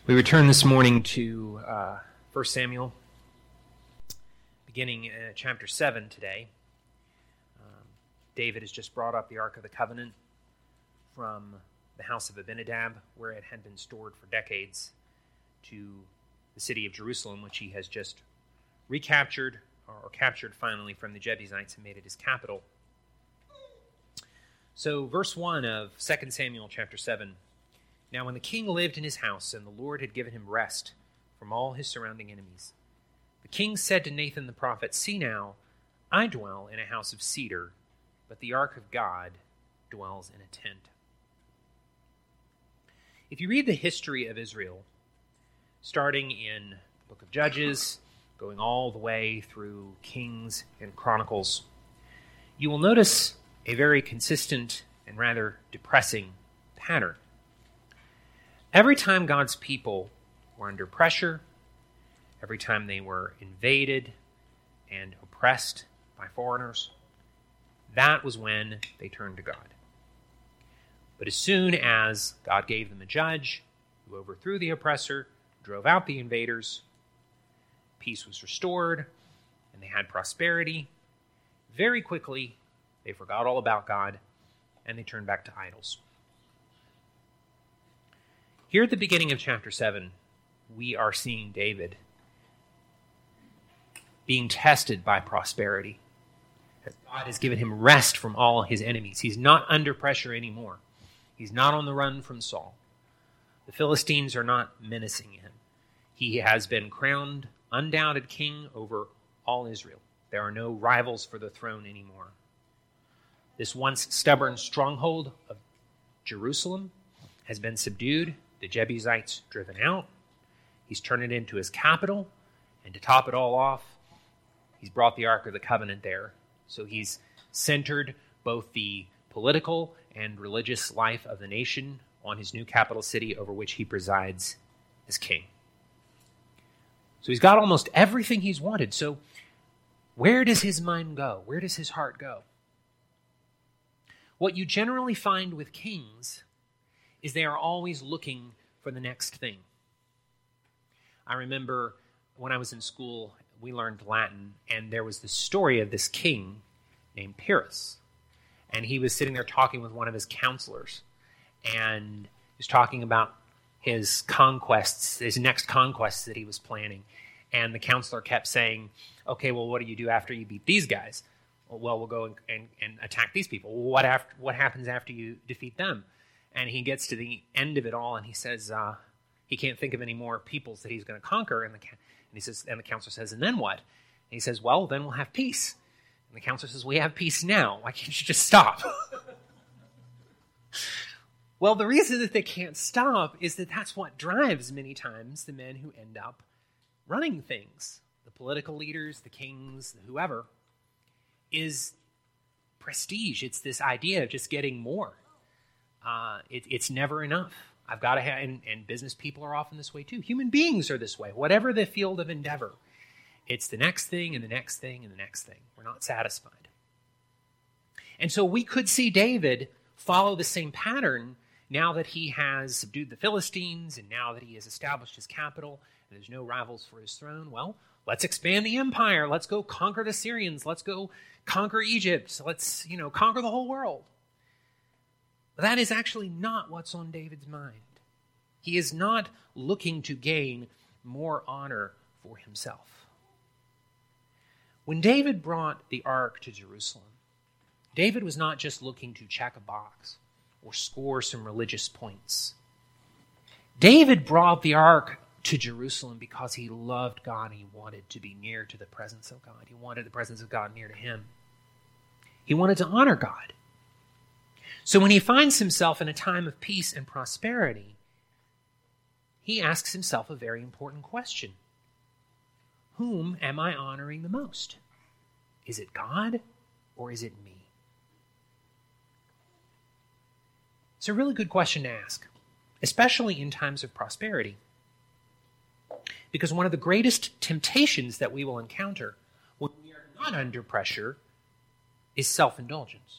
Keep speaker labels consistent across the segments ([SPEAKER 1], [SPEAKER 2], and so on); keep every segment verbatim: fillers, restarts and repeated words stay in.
[SPEAKER 1] We return this morning to uh, First Samuel, beginning uh, chapter seven today. Um, David has just brought up the Ark of the Covenant from the house of Abinadab, where it had been stored for decades, to the city of Jerusalem, which he has just recaptured, or, or captured finally from the Jebusites and made it his capital. So verse one of Second Samuel chapter seven. Now when the king lived in his house, and the Lord had given him rest from all his surrounding enemies, the king said to Nathan the prophet, "See now, I dwell in a house of cedar, but the ark of God dwells in a tent." If you read the history of Israel, starting in the book of Judges, going all the way through Kings and Chronicles, you will notice a very consistent and rather depressing pattern. Every time God's people were under pressure, every time they were invaded and oppressed by foreigners, that was when they turned to God. But as soon as God gave them a judge who overthrew the oppressor, drove out the invaders, peace was restored, and they had prosperity, very quickly they forgot all about God and they turned back to idols. Here at the beginning of chapter seven, we are seeing David being tested by prosperity. God has given him rest from all his enemies. He's not under pressure anymore. He's not on the run from Saul. The Philistines are not menacing him. He has been crowned undoubted king over all Israel. There are no rivals for the throne anymore. This once stubborn stronghold of Jerusalem has been subdued. The Jebusites driven out. He's turned it into his capital. And to top it all off, he's brought the Ark of the Covenant there. So he's centered both the political and religious life of the nation on his new capital city over which he presides as king. So he's got almost everything he's wanted. So where does his mind go? Where does his heart go? What you generally find with kings is they are always looking for the next thing. I remember when I was in school, we learned Latin, and there was the story of this king named Pyrrhus. And he was sitting there talking with one of his counselors, and he was talking about his conquests, his next conquests that he was planning. And the counselor kept saying, "Okay, well, what do you do after you beat these guys?" "Well, we'll go and, and, and attack these people." "Well, what, after, what happens after you defeat them?" And he gets to the end of it all, and he says uh, he can't think of any more peoples that he's going to conquer. And the and he says, and the counselor says, "And then what?" And he says, "Well, then we'll have peace." And the counselor says, "We have peace now. Why can't you just stop?" Well, the reason that they can't stop is that that's what drives many times the men who end up running things, the political leaders, the kings, whoever, is prestige. It's this idea of just getting more. Uh, it, it's never enough. I've got to have, and, and business people are often this way too. Human beings are this way. Whatever the field of endeavor, it's the next thing and the next thing and the next thing. We're not satisfied. And so we could see David follow the same pattern now that he has subdued the Philistines and now that he has established his capital and there's no rivals for his throne. Well, let's expand the empire. Let's go conquer the Syrians. Let's go conquer Egypt. Let's, you know, conquer the whole world. That is actually not what's on David's mind. He is not looking to gain more honor for himself. When David brought the ark to Jerusalem, David was not just looking to check a box or score some religious points. David brought the ark to Jerusalem because he loved God and he wanted to be near to the presence of God. He wanted the presence of God near to him. He wanted to honor God. So when he finds himself in a time of peace and prosperity, he asks himself a very important question. Whom am I honoring the most? Is it God or is it me? It's a really good question to ask, especially in times of prosperity. Because one of the greatest temptations that we will encounter when we are not under pressure is self-indulgence.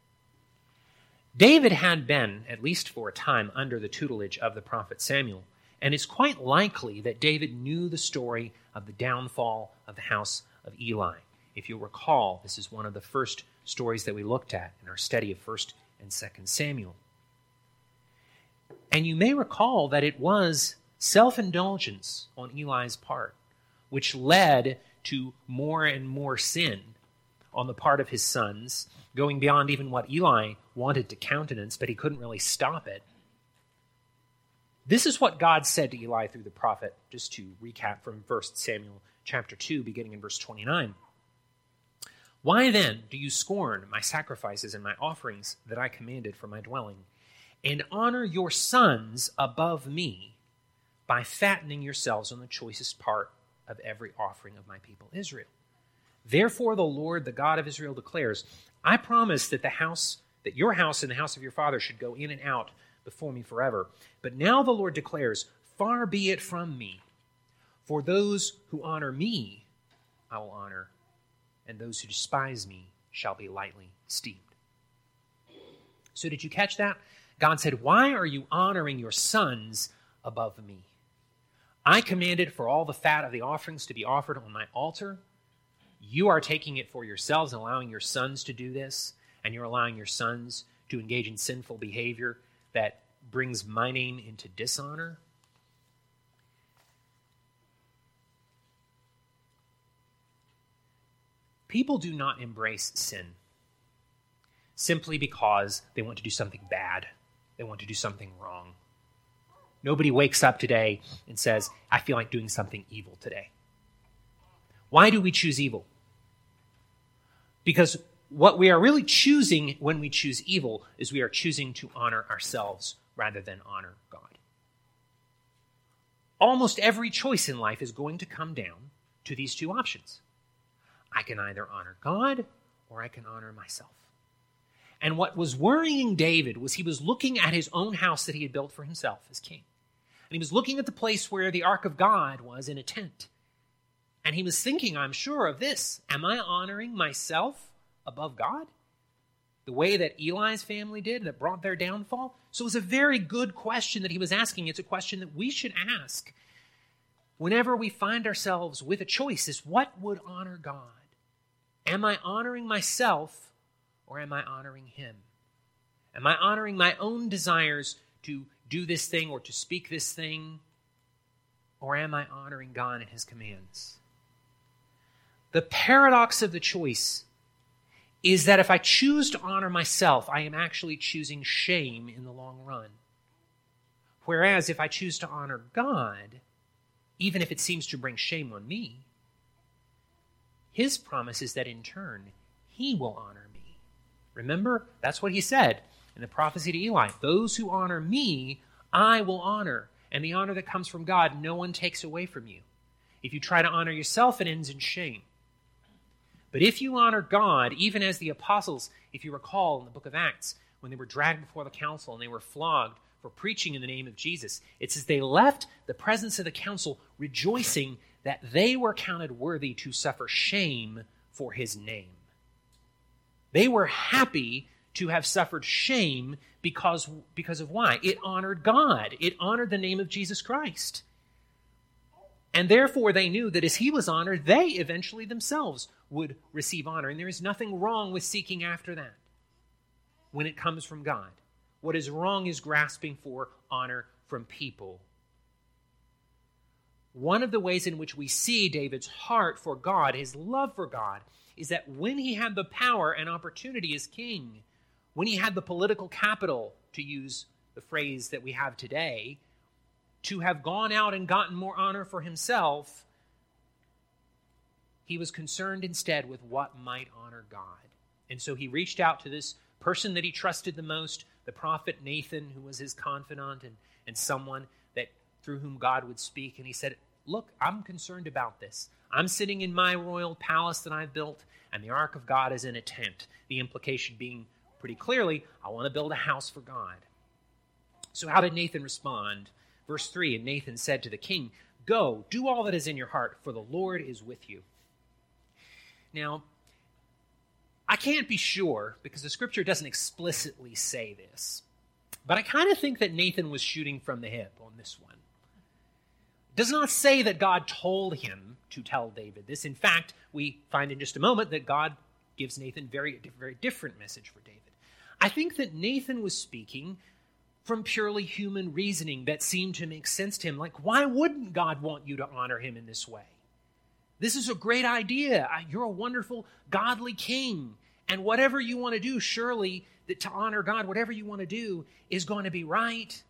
[SPEAKER 1] David had been, at least for a time, under the tutelage of the prophet Samuel, And it's quite likely that David knew the story of the downfall of the house of Eli. If you'll recall, this is one of the first stories that we looked at in our study of First and Second Samuel. And you may recall that it was self-indulgence on Eli's part, which led to more and more sin on the part of his sons, going beyond even what Eli wanted to countenance, but he couldn't really stop it. This is what God said to Eli through the prophet, just to recap from First Samuel chapter two, beginning in verse twenty-nine. Why then do you scorn my sacrifices and my offerings that I commanded for my dwelling, and honor your sons above me by fattening yourselves on the choicest part of every offering of my people Israel? Therefore the Lord, the God of Israel, declares, I promise that the house, that your house and the house of your father should go in and out before me forever. But now the Lord declares, far be it from me. For those who honor me, I will honor, and those who despise me shall be lightly esteemed. So did you catch that? God said, why are you honoring your sons above me? I commanded for all the fat of the offerings to be offered on my altar. You are taking it for yourselves and allowing your sons to do this, and you're allowing your sons to engage in sinful behavior that brings my name into dishonor. People do not embrace sin simply because they want to do something bad. They want to do something wrong. Nobody wakes up today and says, I feel like doing something evil today. Why do we choose evil? Because what we are really choosing when we choose evil is we are choosing to honor ourselves rather than honor God. Almost every choice in life is going to come down to these two options. I can either honor God or I can honor myself. And what was worrying David was he was looking at his own house that he had built for himself as king. And he was looking at the place where the ark of God was in a tent. And he was thinking, I'm sure, of this. Am I honoring myself above God? The way that Eli's family did that brought their downfall? So it was a very good question that he was asking. It's a question that we should ask whenever we find ourselves with a choice, is what would honor God? Am I honoring myself or am I honoring him? Am I honoring my own desires to do this thing or to speak this thing? Or am I honoring God and his commands? The paradox of the choice is that if I choose to honor myself, I am actually choosing shame in the long run. Whereas if I choose to honor God, even if it seems to bring shame on me, his promise is that in turn, he will honor me. Remember, that's what he said in the prophecy to Eli. Those who honor me, I will honor. And the honor that comes from God, no one takes away from you. If you try to honor yourself, it ends in shame. But if you honor God, even as the apostles, if you recall in the book of Acts, when they were dragged before the council and they were flogged for preaching in the name of Jesus, it says they left the presence of the council rejoicing that they were counted worthy to suffer shame for his name. They were happy to have suffered shame because, because of why? It honored God. It honored the name of Jesus Christ. And therefore they knew that as he was honored, they eventually themselves would receive honor. And there is nothing wrong with seeking after that when it comes from God. What is wrong is grasping for honor from people. One of the ways in which we see David's heart for God, his love for God, is that when he had the power and opportunity as king, when he had the political capital, to use the phrase that we have today, to have gone out and gotten more honor for himself, he was concerned instead with what might honor God. And so he reached out to this person that he trusted the most, the prophet Nathan, who was his confidant and, and someone that through whom God would speak. And he said, look, I'm concerned about this. I'm sitting in my royal palace that I've built, and the ark of God is in a tent. The implication being pretty clearly, I want to build a house for God. So how did Nathan respond? Verse three, and Nathan said to the king, go, do all that is in your heart, for the Lord is with you. Now, I can't be sure, because the scripture doesn't explicitly say this, but I kind of think that Nathan was shooting from the hip on this one. does not say that God told him to tell David this. In fact, we find in just a moment that God gives Nathan very, very different message for David. I think that Nathan was speaking from purely human reasoning that seemed to make sense to him. Like, why wouldn't God want you to honor him in this way? This is a great idea. You're a wonderful, godly king. And whatever you want to do, surely that to honor God, whatever you want to do is going to be right.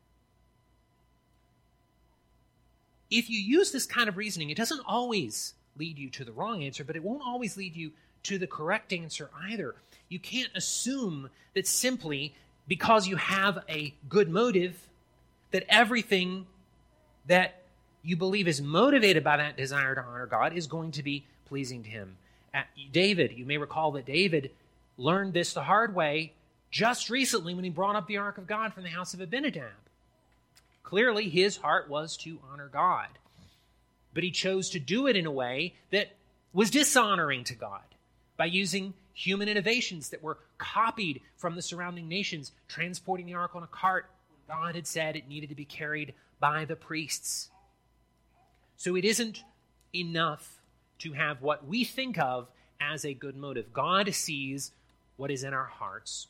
[SPEAKER 1] If you use this kind of reasoning, it doesn't always lead you to the wrong answer, but it won't always lead you to the correct answer either. You can't assume that simply because you have a good motive, that everything that you believe is motivated by that desire to honor God is going to be pleasing to him. At David, you may recall that David learned this the hard way just recently when he brought up the ark of God from the house of Abinadab. Clearly, his heart was to honor God, but he chose to do it in a way that was dishonoring to God by using human innovations that were copied from the surrounding nations, transporting the ark on a cart. God had said it needed to be carried by the priests. So it isn't enough to have what we think of as a good motive. God sees what is in our hearts.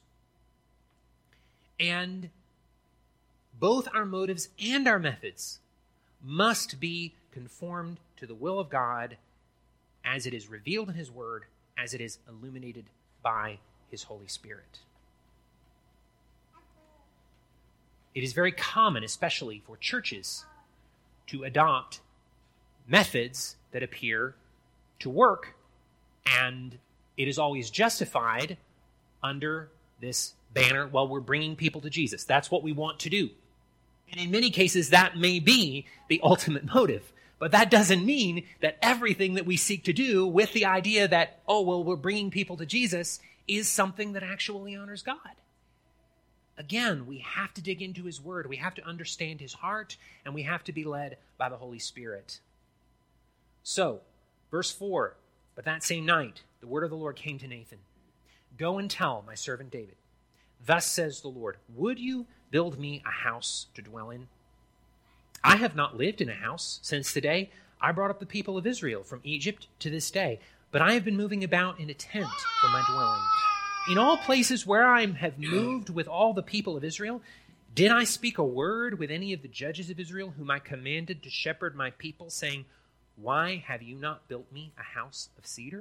[SPEAKER 1] And both our motives and our methods must be conformed to the will of God as it is revealed in his word, as it is illuminated by his Holy Spirit. It is very common, especially for churches, to adopt methods that appear to work, and it is always justified under this banner, well, we're bringing people to Jesus. That's what we want to do. And in many cases, that may be the ultimate motive. But that doesn't mean that everything that we seek to do with the idea that, oh, well, we're bringing people to Jesus is something that actually honors God. Again, we have to dig into his word. We have to understand his heart, and we have to be led by the Holy Spirit. So, verse four, but that same night, the word of the Lord came to Nathan. Go and tell my servant David, thus says the Lord, would you build me a house to dwell in? I have not lived in a house since the day I brought up the people of Israel from Egypt to this day, but I have been moving about in a tent for my dwelling. In all places where I have moved with all the people of Israel, did I speak a word with any of the judges of Israel whom I commanded to shepherd my people, saying, why have you not built me a house of cedar?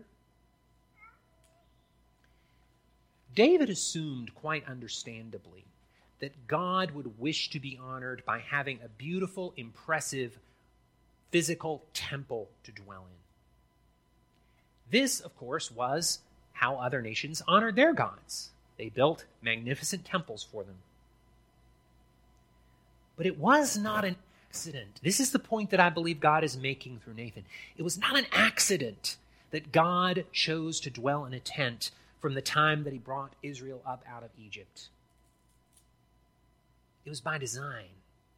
[SPEAKER 1] David assumed quite understandably that God would wish to be honored by having a beautiful, impressive, physical temple to dwell in. This, of course, was how other nations honored their gods. They built magnificent temples for them. But it was not an accident. This is the point that I believe God is making through Nathan. It was not an accident that God chose to dwell in a tent from the time that he brought Israel up out of Egypt. It was by design.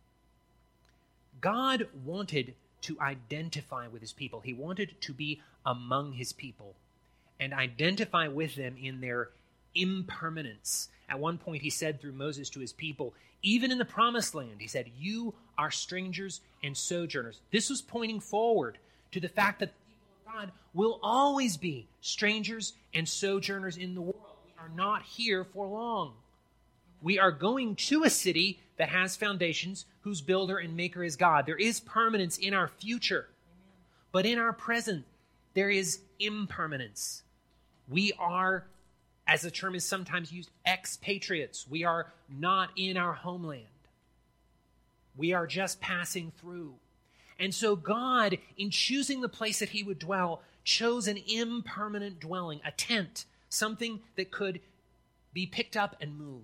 [SPEAKER 1] God wanted to identify with his people. He wanted to be among his people and identify with them in their impermanence. At one point, he said through Moses to his people, even in the promised land, he said, you are strangers and sojourners. This was pointing forward to the fact that the people of God will always be strangers and sojourners in the world. We are not here for long. We are going to a city that has foundations, whose builder and maker is God. There is permanence in our future. Amen. But in our present, there is impermanence. We are, as the term is sometimes used, expatriates. We are not in our homeland. We are just passing through. And so God, in choosing the place that he would dwell, chose an impermanent dwelling, a tent, something that could be picked up and moved.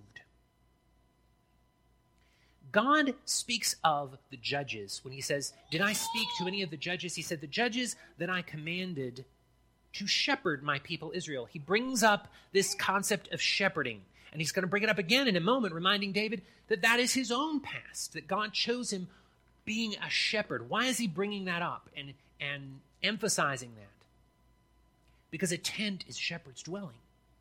[SPEAKER 1] God speaks of the judges when he says, did I speak to any of the judges? He said, the judges that I commanded to shepherd my people Israel. He brings up this concept of shepherding, and he's going to bring it up again in a moment, reminding David that that is his own past, that God chose him being a shepherd. Why is he bringing that up and, and emphasizing that? Because a tent is shepherd's dwelling.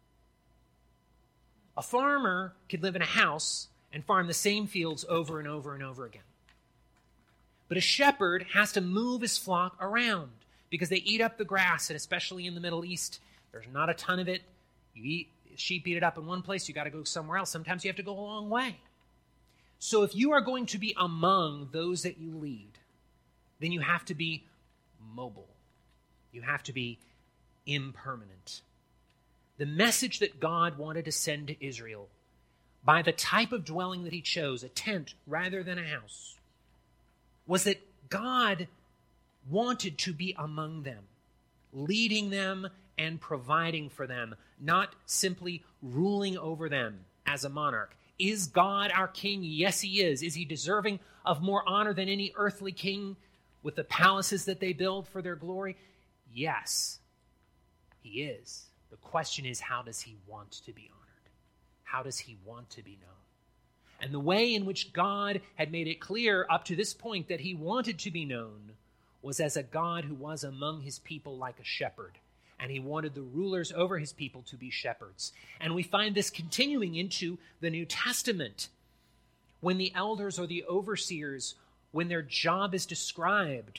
[SPEAKER 1] A farmer could live in a house and farm the same fields over and over and over again. But a shepherd has to move his flock around because they eat up the grass, and especially in the Middle East, there's not a ton of it. You eat, sheep eat it up in one place, you got to go somewhere else. Sometimes you have to go a long way. So if you are going to be among those that you lead, then you have to be mobile. You have to be impermanent. The message that God wanted to send to Israel by the type of dwelling that he chose, a tent rather than a house, was that God wanted to be among them, leading them and providing for them, not simply ruling over them as a monarch. Is God our king? Yes, he is. Is he deserving of more honor than any earthly king with the palaces that they build for their glory? Yes, he is. The question is, how does he want to be honored? How does he want to be known? And the way in which God had made it clear up to this point that he wanted to be known was as a God who was among his people like a shepherd. And he wanted the rulers over his people to be shepherds. And we find this continuing into the New Testament. When the elders or the overseers, when their job is described,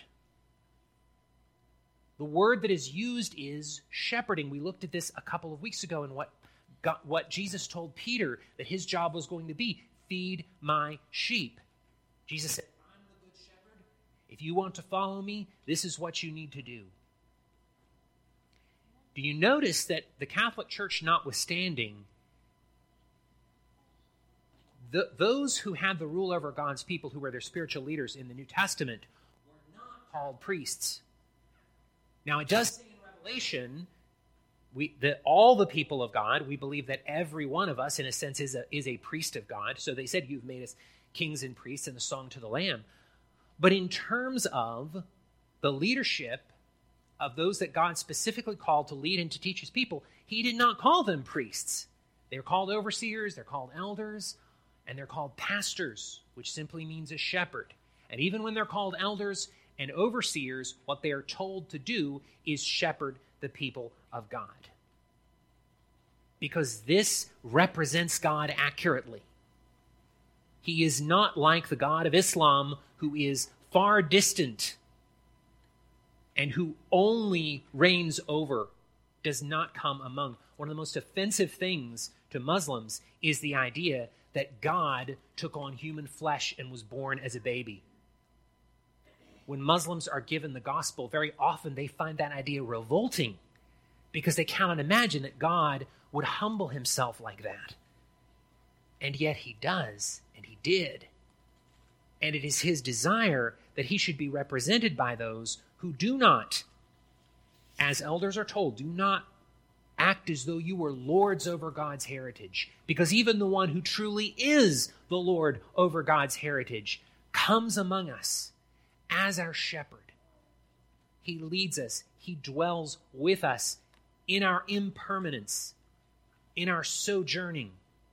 [SPEAKER 1] the word that is used is shepherding. We looked at this a couple of weeks ago in what, God, what Jesus told Peter that his job was going to be: feed my sheep. Jesus said, I'm the good shepherd. If you want to follow me, this is what you need to do. Do you notice that the Catholic Church notwithstanding, the, those who had the rule over God's people, who were their spiritual leaders in the New Testament, were not called priests? Now, it does say in Revelation, we, that all the people of God, we believe that every one of us, in a sense, is a, is a priest of God. So they said, you've made us kings and priests in the song to the Lamb. But in terms of the leadership of those that God specifically called to lead and to teach his people, he did not call them priests. They're called overseers, they're called elders, and they're called pastors, which simply means a shepherd. And even when they're called elders and overseers, what they are told to do is shepherd the people of God. Because this represents God accurately. He is not like the God of Islam, who is far distant and who only reigns over, does not come among. One of the most offensive things to Muslims is the idea that God took on human flesh and was born as a baby. When Muslims are given the gospel, very often they find that idea revolting because they cannot imagine that God would humble himself like that. And yet he does, and he did. And it is his desire that he should be represented by those who do not, as elders are told, do not act as though you were lords over God's heritage. Because even the one who truly is the Lord over God's heritage comes among us as our shepherd. He leads us. He dwells with us in our impermanence, in our sojourning.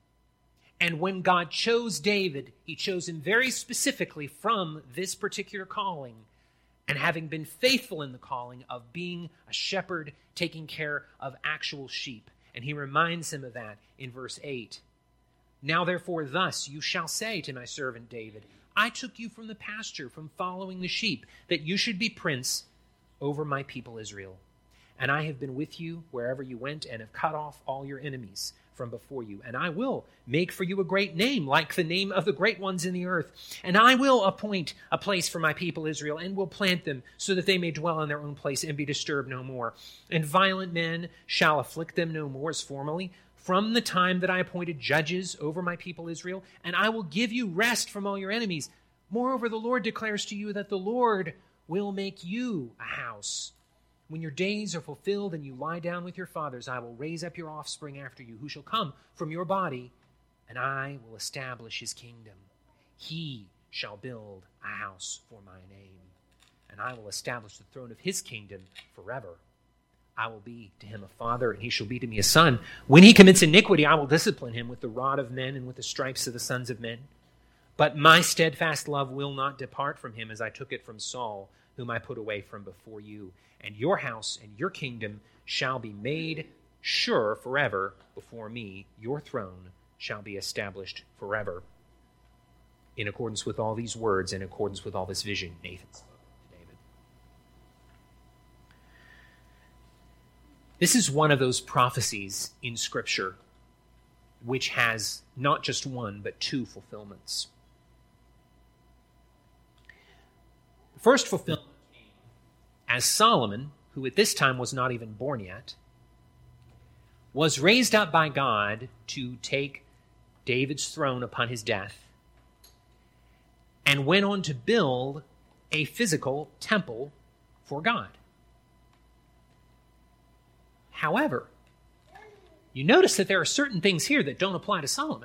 [SPEAKER 1] And when God chose David, he chose him very specifically from this particular calling, and having been faithful in the calling of being a shepherd, taking care of actual sheep. And he reminds him of that in verse eight. Now therefore thus you shall say to my servant David, I took you from the pasture, from following the sheep, that you should be prince over my people Israel. And I have been with you wherever you went, and have cut off all your enemies from before you. And I will make for you a great name, like the name of the great ones in the earth. And I will appoint a place for my people Israel, and will plant them, so that they may dwell in their own place and be disturbed no more. And violent men shall afflict them no more as formerly, from the time that I appointed judges over my people Israel. And I will give you rest from all your enemies. Moreover, the Lord declares to you that the Lord will make you a house. When your days are fulfilled and you lie down with your fathers, I will raise up your offspring after you, who shall come from your body, and I will establish his kingdom. He shall build a house for my name, and I will establish the throne of his kingdom forever. I will be to him a father, and he shall be to me a son. When he commits iniquity, I will discipline him with the rod of men and with the stripes of the sons of men. But my steadfast love will not depart from him, as I took it from Saul, whom I put away from before you. And your house and your kingdom shall be made sure forever before me. Your throne shall be established forever. in accordance with all these words, in accordance with all this vision Nathan spoke to David. This is one of those prophecies in Scripture which has not just one, but two fulfillments. The first fulfillment came as Solomon, who at this time was not even born yet, was raised up by God to take David's throne upon his death, and went on to build a physical temple for God. However, you notice that there are certain things here that don't apply to Solomon.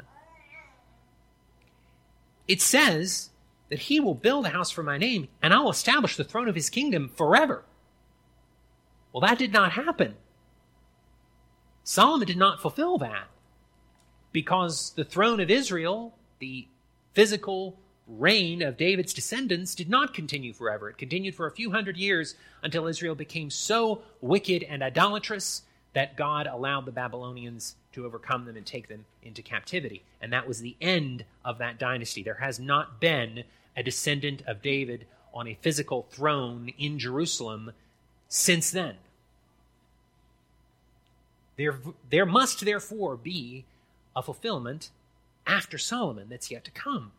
[SPEAKER 1] It says that he will build a house for my name, and I'll establish the throne of his kingdom forever. Well, that did not happen. Solomon did not fulfill that, because the throne of Israel, the physical reign of David's descendants, did not continue forever. It continued for a few hundred years until Israel became so wicked and idolatrous that God allowed the Babylonians to overcome them and take them into captivity. And that was the end of that dynasty. There has not been a descendant of David on a physical throne in Jerusalem since then. There, there must therefore be a fulfillment after Solomon that's yet to come.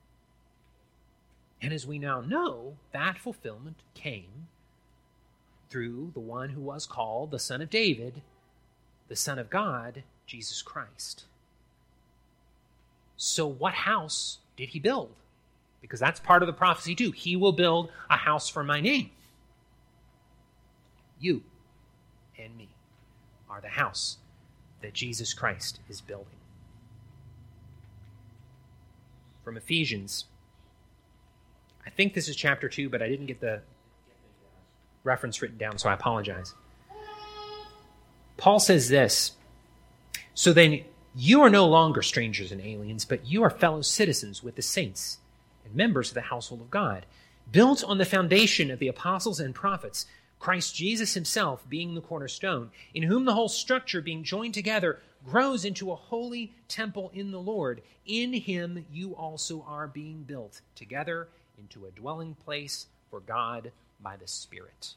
[SPEAKER 1] And as we now know, that fulfillment came through the one who was called the Son of David, the Son of God, Jesus Christ. So what house did he build? Because that's part of the prophecy too. He will build a house for my name. You and me are the house that Jesus Christ is building. From Ephesians, I think this is chapter two, but I didn't get the reference written down, so I apologize. Paul says this, "So then you are no longer strangers and aliens, but you are fellow citizens with the saints and members of the household of God, built on the foundation of the apostles and prophets, Christ Jesus himself being the cornerstone, in whom the whole structure being joined together grows into a holy temple in the Lord. In him you also are being built together into a dwelling place for God by the Spirit."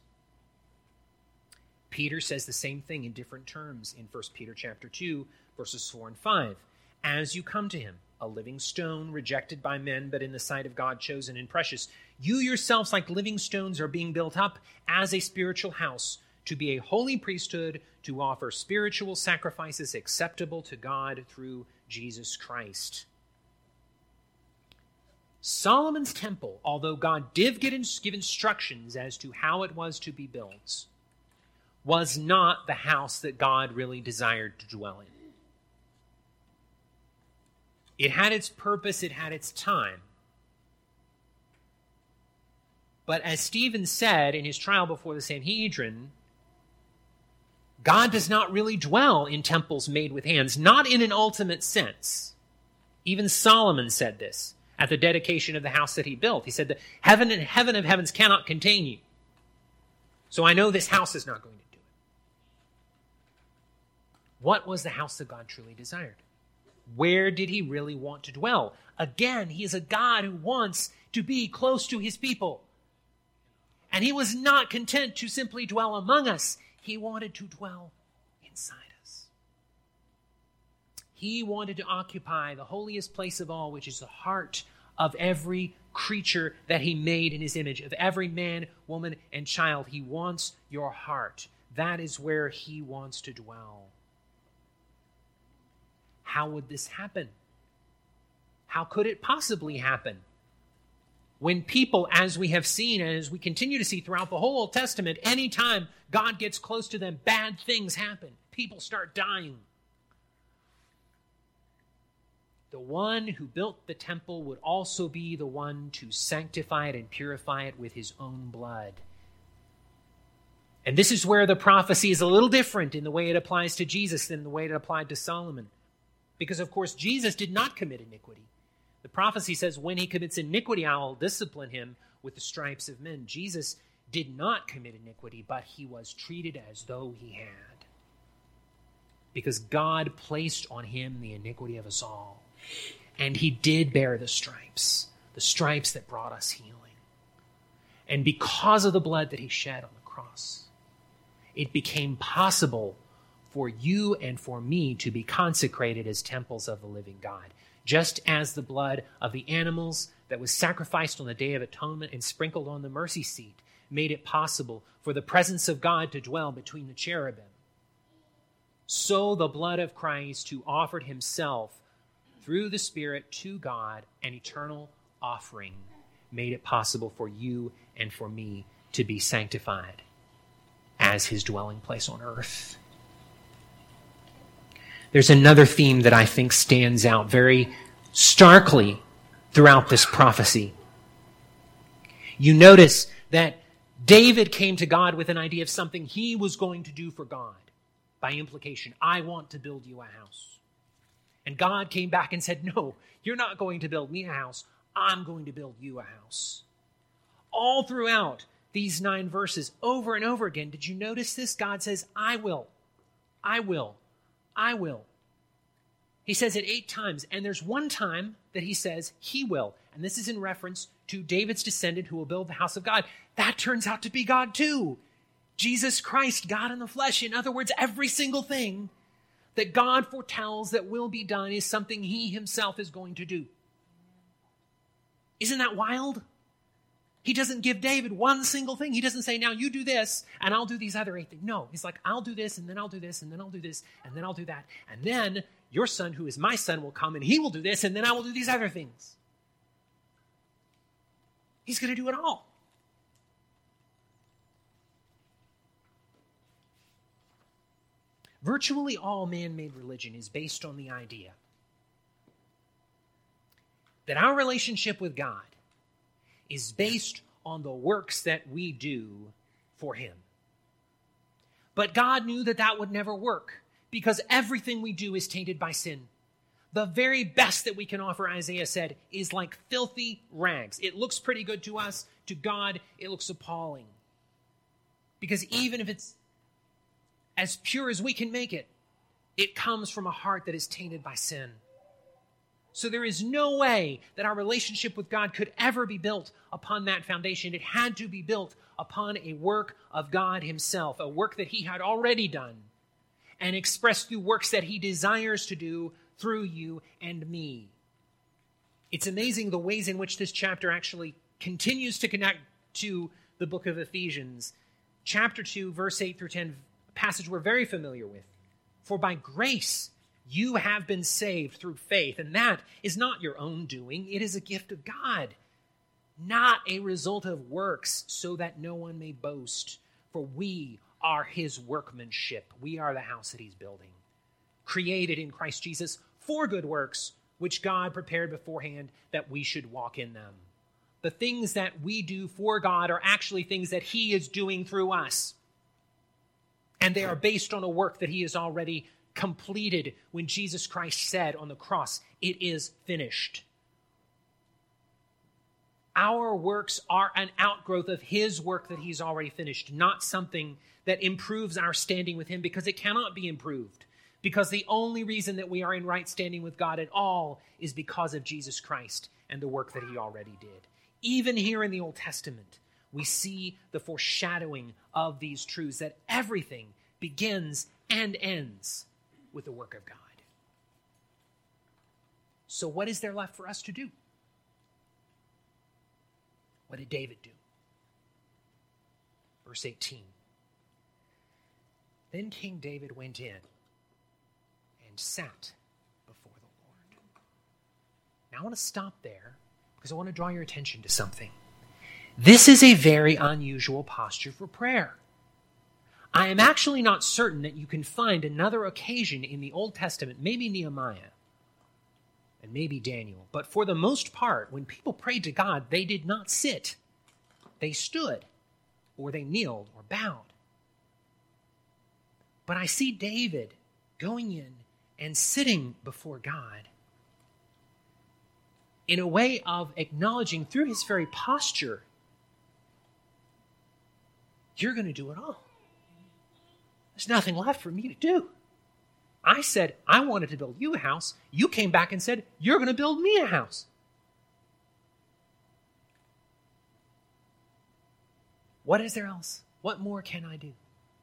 [SPEAKER 1] Peter says the same thing in different terms in First Peter chapter two, verses four and five. "As you come to him, a living stone rejected by men, but in the sight of God chosen and precious, you yourselves like living stones are being built up as a spiritual house, to be a holy priesthood, to offer spiritual sacrifices acceptable to God through Jesus Christ." Solomon's temple, although God did give instructions as to how it was to be built, was not the house that God really desired to dwell in. It had its purpose, it had its time. But as Stephen said in his trial before the Sanhedrin, God does not really dwell in temples made with hands, not in an ultimate sense. Even Solomon said this at the dedication of the house that he built. He said, "The heaven and heaven of heavens cannot contain you. So I know this house is not going to do it." What was the house that God truly desired? Where did he really want to dwell? Again, he is a God who wants to be close to his people. And he was not content to simply dwell among us. He wanted to dwell inside us. He wanted to occupy the holiest place of all, which is the heart of every creature that he made in his image, of every man, woman, and child. He wants your heart. That is where he wants to dwell. How would this happen? How could it possibly happen? When people, as we have seen, and as we continue to see throughout the whole Old Testament, anytime God gets close to them, bad things happen. People start dying. The one who built the temple would also be the one to sanctify it and purify it with his own blood. And this is where the prophecy is a little different in the way it applies to Jesus than the way it applied to Solomon. Because, of course, Jesus did not commit iniquity. The prophecy says, when he commits iniquity, I will discipline him with the stripes of men. Jesus did not commit iniquity, but he was treated as though he had. Because God placed on him the iniquity of us all. And he did bear the stripes, the stripes that brought us healing. And because of the blood that he shed on the cross, it became possible for you and for me to be consecrated as temples of the living God. Just as the blood of the animals that was sacrificed on the Day of Atonement and sprinkled on the mercy seat made it possible for the presence of God to dwell between the cherubim, so the blood of Christ, who offered himself through the Spirit to God, an eternal offering, made it possible for you and for me to be sanctified as his dwelling place on earth. There's another theme that I think stands out very starkly throughout this prophecy. You notice that David came to God with an idea of something he was going to do for God. By implication, I want to build you a house. And God came back and said, no, you're not going to build me a house. I'm going to build you a house. All throughout these nine verses, over and over again, did you notice this? God says, I will, I will, I will. He says it eight times, and there's one time that he says he will. And this is in reference to David's descendant who will build the house of God. That turns out to be God too. Jesus Christ, God in the flesh. In other words, every single thing that God foretells that will be done is something he himself is going to do. Isn't that wild? He doesn't give David one single thing. He doesn't say, now you do this, and I'll do these other eight things. No, he's like, I'll do this, and then I'll do this, and then I'll do this, and then I'll do that. And then your son, who is my son, will come, and he will do this, and then I will do these other things. He's going to do it all. Virtually all man-made religion is based on the idea that our relationship with God is based on the works that we do for him. But God knew that that would never work because everything we do is tainted by sin. The very best that we can offer, Isaiah said, is like filthy rags. It looks pretty good to us. To God, it looks appalling. Because even if it's as pure as we can make it, it comes from a heart that is tainted by sin. So there is no way that our relationship with God could ever be built upon that foundation. It had to be built upon a work of God himself, a work that he had already done and expressed through works that he desires to do through you and me. It's amazing the ways in which this chapter actually continues to connect to the book of Ephesians. Chapter two, verse eight through ten, passage we're very familiar with. For by grace you have been saved through faith, and that is not your own doing. It is a gift of God, not a result of works, so that no one may boast. For we are his workmanship. We are the house that he's building, created in Christ Jesus for good works, which God prepared beforehand that we should walk in them. The things that we do for God are actually things that he is doing through us. And they are based on a work that he has already completed when Jesus Christ said on the cross, it is finished. Our works are an outgrowth of his work that he's already finished, not something that improves our standing with him, because it cannot be improved. Because the only reason that we are in right standing with God at all is because of Jesus Christ and the work that he already did. Even here in the Old Testament, we see the foreshadowing of these truths, that everything begins and ends with the work of God. So what is there left for us to do? What did David do? Verse eighteen. Then King David went in and sat before the Lord. Now I want to stop there because I want to draw your attention to something. This is a very unusual posture for prayer. I am actually not certain that you can find another occasion in the Old Testament, maybe Nehemiah and maybe Daniel, but for the most part, when people prayed to God, they did not sit. They stood, or they kneeled, or bowed. But I see David going in and sitting before God in a way of acknowledging through his very posture, you're going to do it all. There's nothing left for me to do. I said, I wanted to build you a house. You came back and said, you're going to build me a house. What is there else? What more can I do?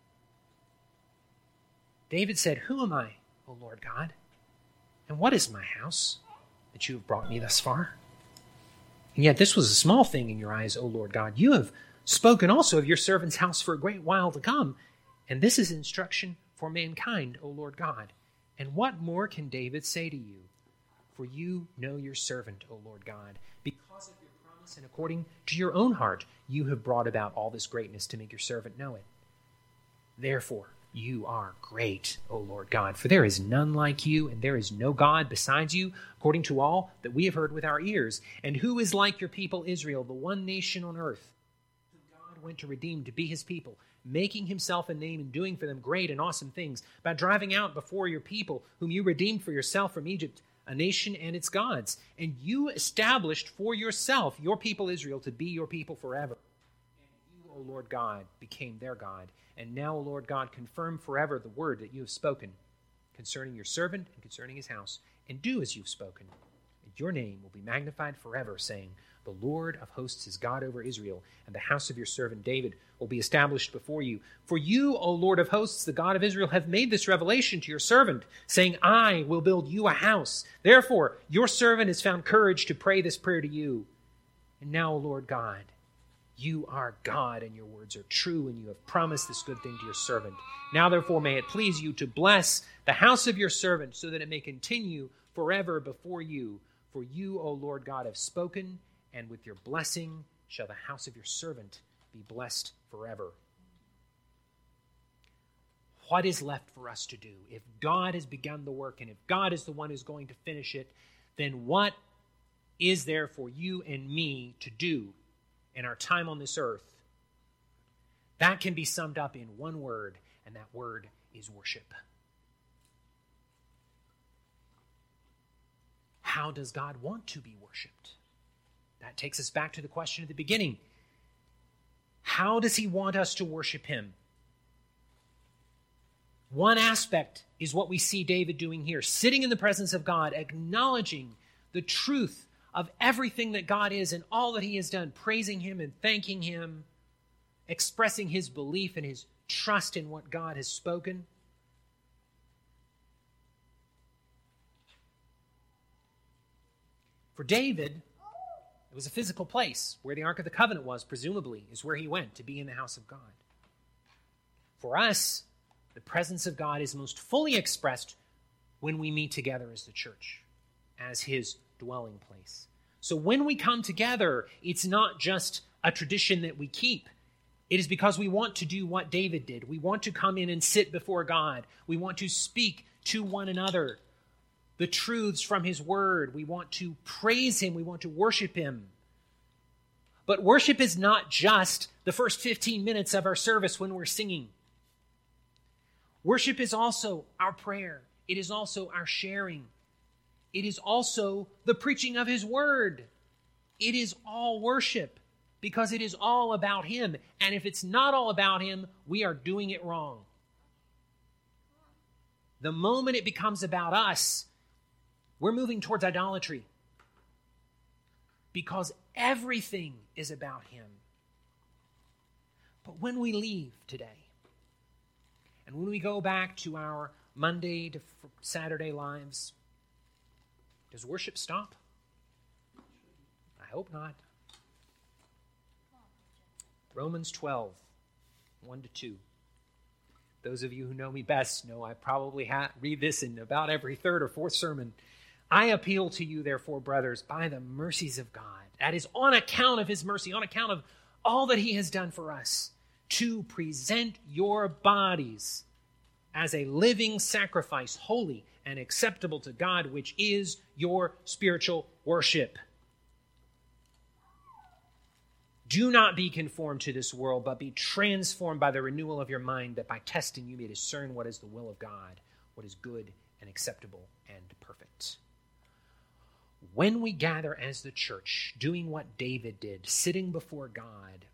[SPEAKER 1] David said, who am I, O Lord God? And what is my house that you have brought me thus far? And yet this was a small thing in your eyes, O Lord God. You have spoken also of your servant's house for a great while to come. And this is instruction for mankind, O Lord God. And what more can David say to you? For you know your servant, O Lord God. Because of your promise and according to your own heart, you have brought about all this greatness to make your servant know it. Therefore, you are great, O Lord God, for there is none like you, and there is no God besides you, according to all that we have heard with our ears. And who is like your people Israel, the one nation on earth, whom God went to redeem to be his people, making himself a name and doing for them great and awesome things, by driving out before your people, whom you redeemed for yourself from Egypt, a nation and its gods. And you established for yourself your people Israel to be your people forever. And you, O Lord God, became their God. And now, O Lord God, confirm forever the word that you have spoken concerning your servant and concerning his house, and do as you have spoken. And your name will be magnified forever, saying, the Lord of hosts is God over Israel, and the house of your servant David will be established before you. For you, O Lord of hosts, the God of Israel, have made this revelation to your servant, saying, I will build you a house. Therefore, your servant has found courage to pray this prayer to you. And now, O Lord God, you are God, and your words are true, and you have promised this good thing to your servant. Now, therefore, may it please you to bless the house of your servant, so that it may continue forever before you. For you, O Lord God, have spoken, and with your blessing shall the house of your servant be blessed forever. What is left for us to do? If God has begun the work, and if God is the one who's going to finish it, then what is there for you and me to do in our time on this earth? That can be summed up in one word, and that word is worship. How does God want to be worshiped? That takes us back to the question at the beginning. How does he want us to worship him? One aspect is what we see David doing here, sitting in the presence of God, acknowledging the truth of everything that God is and all that he has done, praising him and thanking him, expressing his belief and his trust in what God has spoken. For David, it was a physical place where the Ark of the Covenant was, presumably, is where he went to be in the house of God. For us, the presence of God is most fully expressed when we meet together as the church, as his dwelling place. So when we come together, it's not just a tradition that we keep. It is because we want to do what David did. We want to come in and sit before God. We want to speak to one another the truths from his word. We want to praise him. We want to worship him. But worship is not just the first fifteen minutes of our service when we're singing. Worship is also our prayer. It is also our sharing. It is also the preaching of his word. It is all worship because it is all about him. And if it's not all about him, we are doing it wrong. The moment it becomes about us, we're moving towards idolatry because everything is about him. But when we leave today, and when we go back to our Monday to Saturday lives, does worship stop? I hope not. Romans twelve, one to two. Those of you who know me best know I probably ha- read this in about every third or fourth sermon. I appeal to you, therefore, brothers, by the mercies of God, that is on account of his mercy, on account of all that he has done for us, to present your bodies as a living sacrifice, holy and acceptable to God, which is your spiritual worship. Do not be conformed to this world, but be transformed by the renewal of your mind, that by testing you may discern what is the will of God, what is good and acceptable and perfect. When we gather as the church, doing what David did, sitting before God,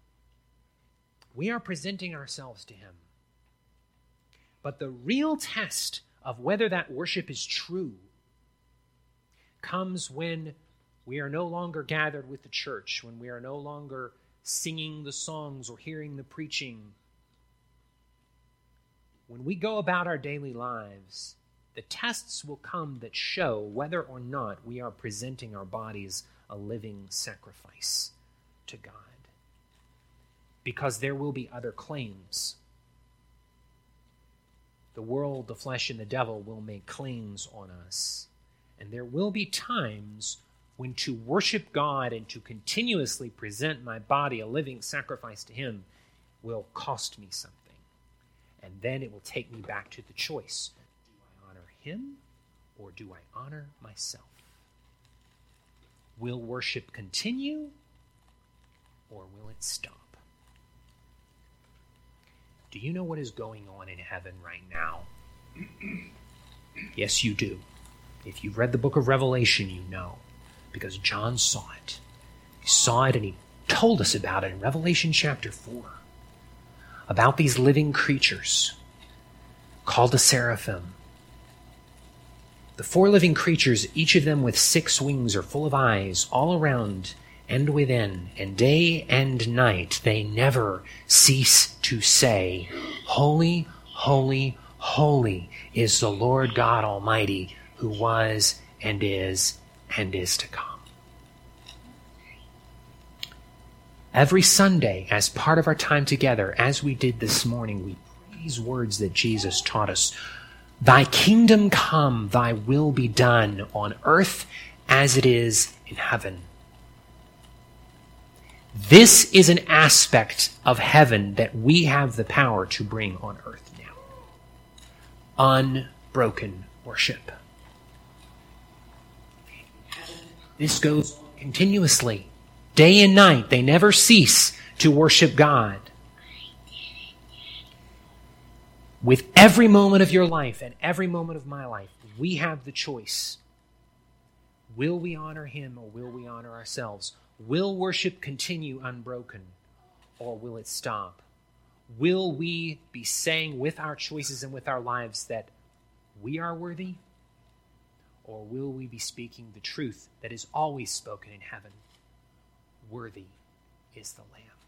[SPEAKER 1] we are presenting ourselves to him. But the real test of whether that worship is true comes when we are no longer gathered with the church, when we are no longer singing the songs or hearing the preaching. When we go about our daily lives, the tests will come that show whether or not we are presenting our bodies a living sacrifice to God. Because there will be other claims. The world, the flesh, and the devil will make claims on us. And there will be times when to worship God and to continuously present my body a living sacrifice to Him will cost me something. And then it will take me back to the choice. Do I honor Him or do I honor myself? Will worship continue or will it stop? Do you know what is going on in heaven right now? Yes, you do. If you've read the book of Revelation, you know. Because John saw it. He saw it and he told us about it in Revelation chapter four. About these living creatures called the seraphim. The four living creatures, each of them with six wings, are full of eyes all around and within, and day and night they never cease to say, Holy, holy, holy is the Lord God Almighty, who was and is and is to come. Every Sunday, as part of our time together, as we did this morning, we pray these words that Jesus taught us. Thy kingdom come, thy will be done on earth as it is in heaven. This is an aspect of heaven that we have the power to bring on earth now. Unbroken worship. This goes continuously. Day and night, they never cease to worship God. With every moment of your life and every moment of my life, we have the choice. Will we honor Him or will we honor ourselves? Will worship continue unbroken or will it stop? Will we be saying with our choices and with our lives that we are worthy? Or will we be speaking the truth that is always spoken in heaven? Worthy is the Lamb.